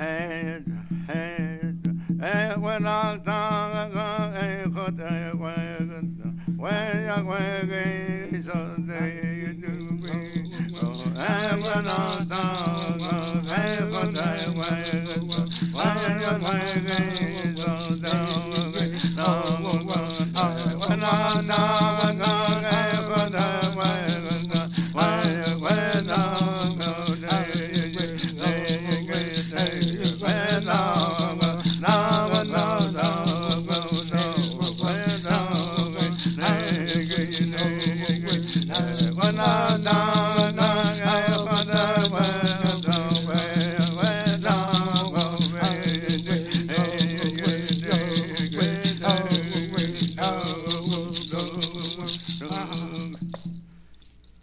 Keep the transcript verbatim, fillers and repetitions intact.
head, head, and when I die, I got a wagon, when I wagon is a day to be, and when I die.